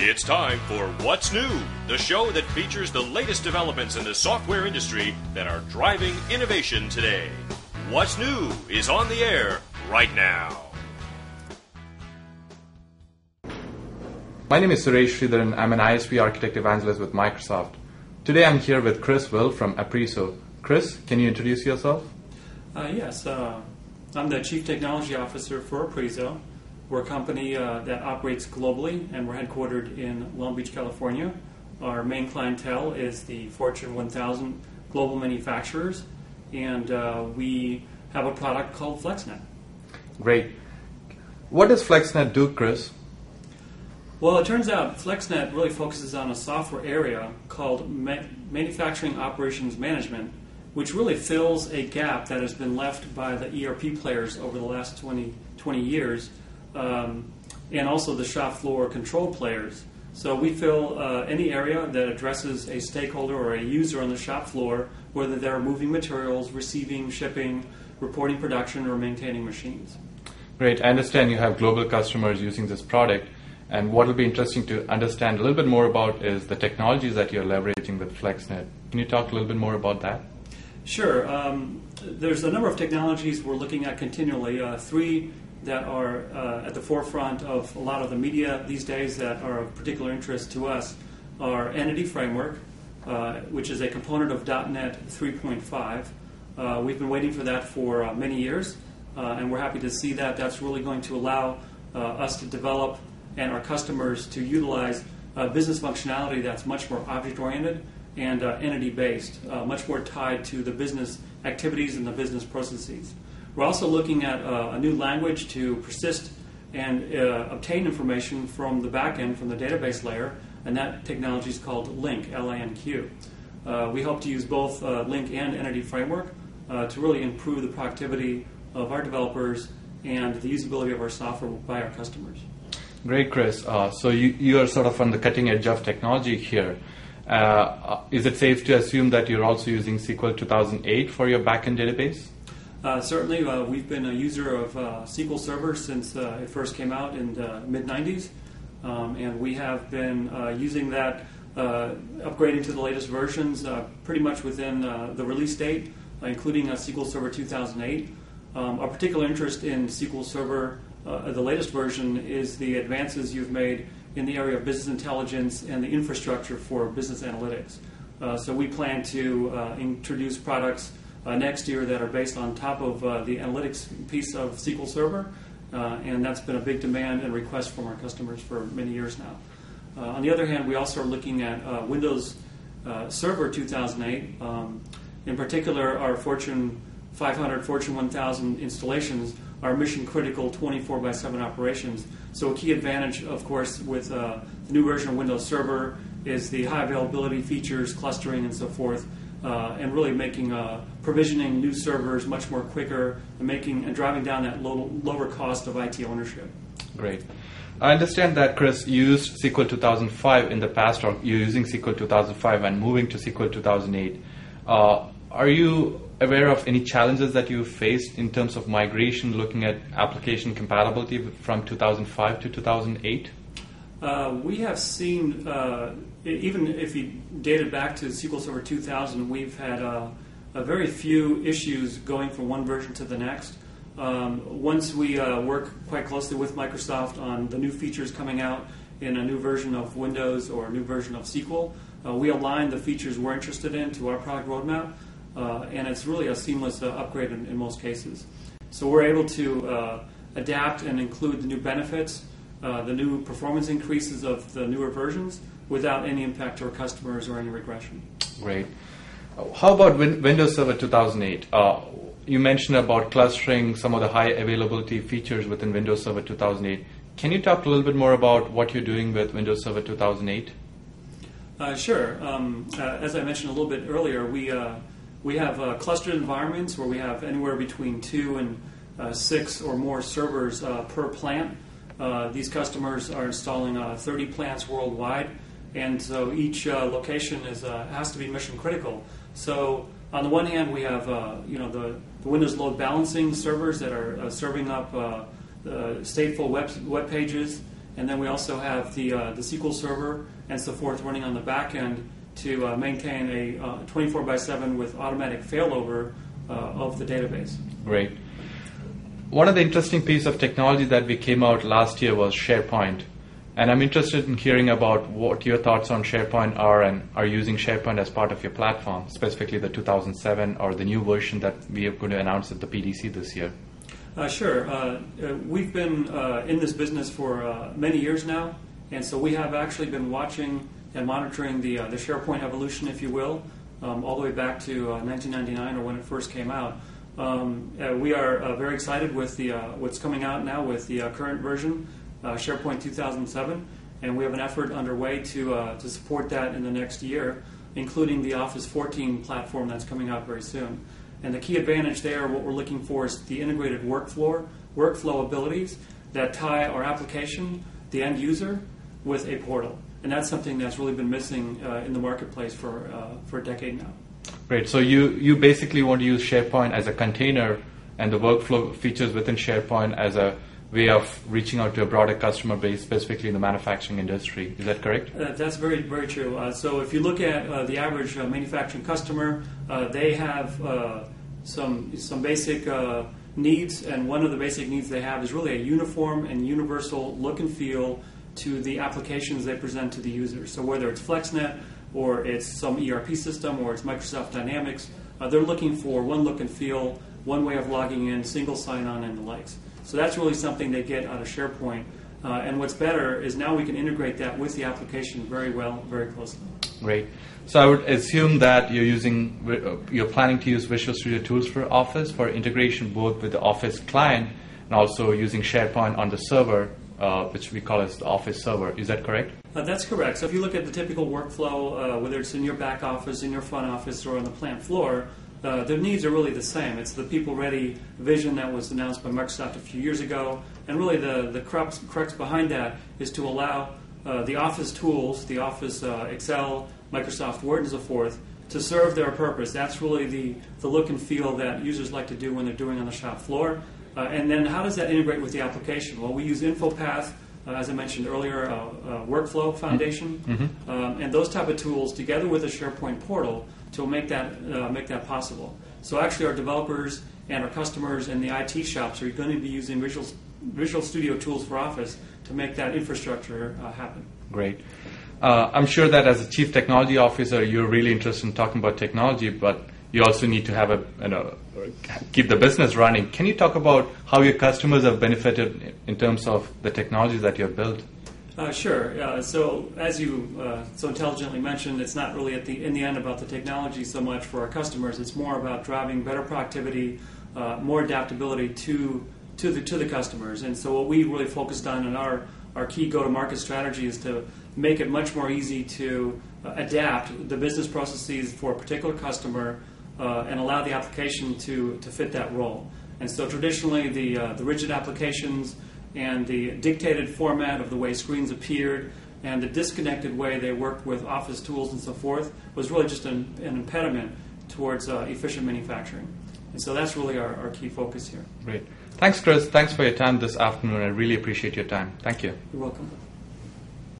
It's time for What's New, the show that features the latest developments in the software industry that are driving innovation today. What's New is on the air right now. My name is Suresh Sridharan. I'm an ISV Architect Evangelist with Microsoft. Today I'm here with Chris Will from Apriso. Chris, can you introduce yourself? Yes, I'm the Chief Technology Officer for Apriso. We're a company that operates globally, and we're headquartered in Long Beach, California. Our main clientele is the Fortune 1000 global manufacturers, and we have a product called FlexNet. Great. What does FlexNet do, Chris? Well, it turns out FlexNet really focuses on a software area called Manufacturing Operations Management, which really fills a gap that has been left by the ERP players over the last 20 years, and also the shop floor control players. So we fill any area that addresses a stakeholder or a user on the shop floor, whether they're moving materials, receiving, shipping, reporting production, or maintaining machines. Great. I understand you have global customers using this product. And what will be interesting to understand a little bit more about is the technologies that you're leveraging with FlexNet. Can you talk a little bit more about that? Sure. There's a number of technologies we're looking at continually. Three that are at the forefront of a lot of the media these days that are of particular interest to us are Entity Framework, which is a component of .NET 3.5. We've been waiting for that for many years, and we're happy to see that. That's really going to allow us to develop and our customers to utilize business functionality that's much more object-oriented and entity-based, much more tied to the business activities and the business processes. We're also looking at a new language to persist and obtain information from the back-end, from the database layer, and that technology is called LINQ, L-A-N-Q. We hope to use both LINQ and Entity Framework to really improve the productivity of our developers and the usability of our software by our customers. Great, Chris. So you are sort of on the cutting edge of technology here. Is it safe to assume that you're also using SQL 2008 for your backend database? Certainly. We've been a user of SQL Server since it first came out in the mid-90s. And we have been using that, upgrading to the latest versions pretty much within the release date, including SQL Server 2008. Our particular interest in SQL Server the latest version is the advances you've made in the area of business intelligence and the infrastructure for business analytics. So we plan to introduce products next year that are based on top of the analytics piece of SQL Server, and that's been a big demand and request from our customers for many years now. On the other hand, we also are looking at Windows Server 2008. In particular, our Fortune 500, Fortune 1000 installations are mission-critical 24/7 operations. So a key advantage, of course, with the new version of Windows Server is the high availability features, clustering, and so forth, and really making provisioning new servers much more quicker and driving down that lower cost of IT ownership. Great. I understand that, Chris, you used SQL 2005 in the past, or you're using SQL 2005 and moving to SQL 2008. Are you aware of any challenges that you faced in terms of migration, looking at application compatibility from 2005 to 2008? We have seen, even if you date it back to SQL Server 2000, we've had very few issues going from one version to the next. Once we work quite closely with Microsoft on the new features coming out in a new version of Windows or a new version of SQL, we align the features we're interested in to our product roadmap. And it's really a seamless upgrade in most cases. So we're able to adapt and include the new benefits, the new performance increases of the newer versions without any impact to our customers or any regression. Great. How about Windows Server 2008? You mentioned about clustering some of the high availability features within Windows Server 2008. Can you talk a little bit more about what you're doing with Windows Server 2008? Sure. As I mentioned a little bit earlier, we have clustered environments where we have anywhere between 2 and 6 or more servers per plant. These customers are installing 30 plants worldwide, and so each location has to be mission critical. So on the one hand, we have the Windows load balancing servers that are serving up stateful web pages And then we also have the SQL Server and so forth running on the back end to maintain a 24/7 with automatic failover of the database. Great. One of the interesting pieces of technology that we came out last year was SharePoint. And I'm interested in hearing about what your thoughts on SharePoint are, and are you using SharePoint as part of your platform, specifically the 2007 or the new version that we are going to announce at the PDC this year. Sure. We've been in this business for many years now, and so we have actually been watching and monitoring the SharePoint evolution, if you will, all the way back to 1999 or when it first came out. We are very excited with what's coming out now with the current version, SharePoint 2007, and we have an effort underway to support that in the next year, including the Office 14 platform that's coming out very soon. And the key advantage there, what we're looking for is the integrated workflow abilities that tie our application, the end user, with a portal. And that's something that's really been missing in the marketplace for a decade now. Great. So you basically want to use SharePoint as a container and the workflow features within SharePoint as a way of reaching out to a broader customer base, specifically in the manufacturing industry. Is that correct? That's very, very true. So if you look at the average manufacturing customer, they have some basic needs, and one of the basic needs they have is really a uniform and universal look and feel to the applications they present to the user. So whether it's FlexNet or it's some ERP system or it's Microsoft Dynamics, they're looking for one look and feel, one way of logging in, single sign-on, and the likes. So that's really something they get out of SharePoint. And what's better is now we can integrate that with the application very well, very closely. Great. So I would assume that you're planning to use Visual Studio Tools for Office for integration both with the Office client and also using SharePoint on the server, which we call as the Office server. Is that correct? That's correct. So if you look at the typical workflow, whether it's in your back office, in your front office, or on the plant floor, their needs are really the same. It's the people-ready vision that was announced by Microsoft a few years ago. And really the crux behind that is to allow the Office tools, the Office Excel, Microsoft Word, and so forth, to serve their purpose. That's really the look and feel that users like to do when they're doing on the shop floor. And then how does that integrate with the application? Well, we use InfoPath, as I mentioned earlier, Workflow Foundation, and those type of tools together with the SharePoint portal to make that possible. So actually our developers and our customers and the IT shops are going to be using Visual Studio Tools for Office to make that infrastructure happen. Great. I'm sure that as a Chief Technology Officer, you're really interested in talking about technology, but you also need to have keep the business running. Can you talk about how your customers have benefited in terms of the technologies that you have built? Sure. So as you so intelligently mentioned, it's not really in the end about the technology so much for our customers. It's more about driving better productivity, more adaptability to the customers. And so what we really focused on in our key go-to-market strategy is to make it much more easy to adapt the business processes for a particular customer and allow the application to fit that role. And so traditionally the rigid applications and the dictated format of the way screens appeared and the disconnected way they worked with Office tools and so forth was really just an impediment towards efficient manufacturing. And so that's really our key focus here. Great. Thanks, Chris. Thanks for your time this afternoon. I really appreciate your time. Thank you. You're welcome.